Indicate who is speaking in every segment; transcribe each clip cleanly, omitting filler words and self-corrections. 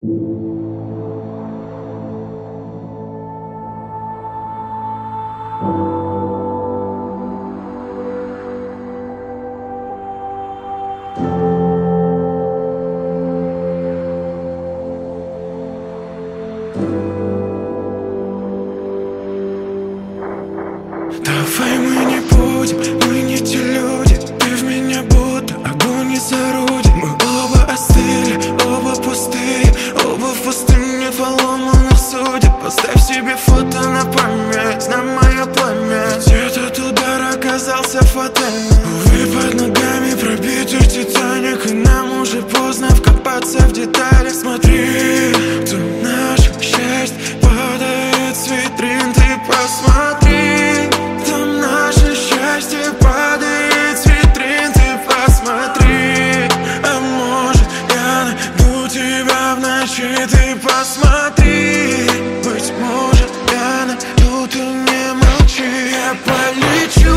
Speaker 1: Давай мы не будем, мы не те люди. Ты в меня будто огонь из орудий. Мы оба остыли, оба пустые, оба в пустыне поломанных судеб. Поставь себе фото на память, на мое пламя. Ведь этот удар оказался фатальным. Увы, под ногами пробитый Титаник, и нам уже поздно вкопаться в детали. Смотри, кто наше счастье падает с витрин. Ты посмотри, там наше счастье падает с витрин. Ты посмотри, а может я найду тебя в ночи. Ты посмотри, быть может я найду, ты не молчи. Я полечу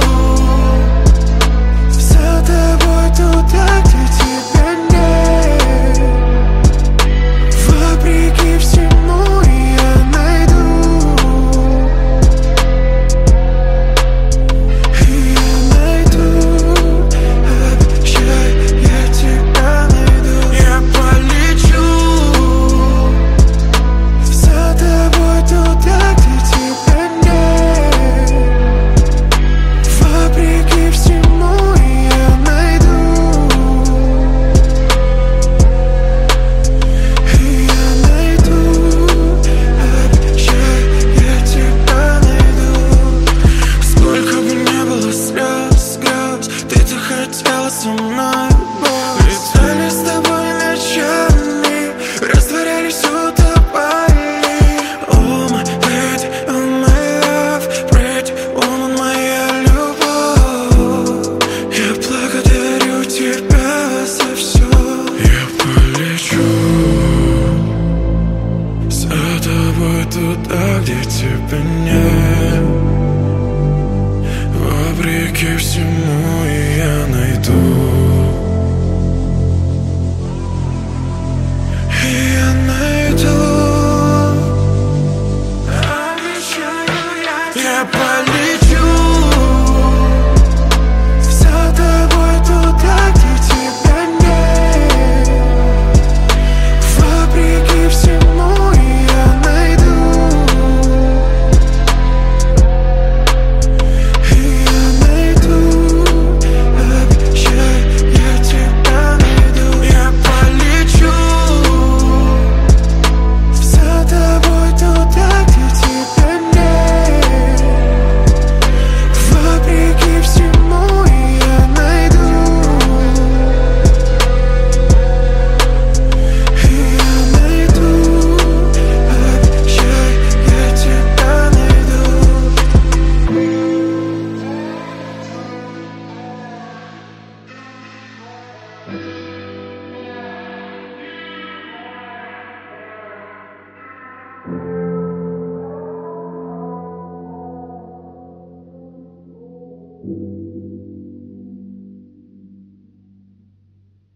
Speaker 1: за тобой туда, где тебя нет. Вопреки всему я найду, и я найду, обещаю, я тебя найду. Я полечу за тобой туда, где тебя нет. Вопреки всему я найду, и я найду, обещаю, я тебя найду. Сколько бы не было слез, ты-то хотела со мной быть. Летали с тобой ночами, растворялись, утопали. Oh my lady, oh my love, pretty woman, моя любовь. Я благодарю тебя за все. Я полечу за тобой туда, где тебя нет. Вопреки всему я найду.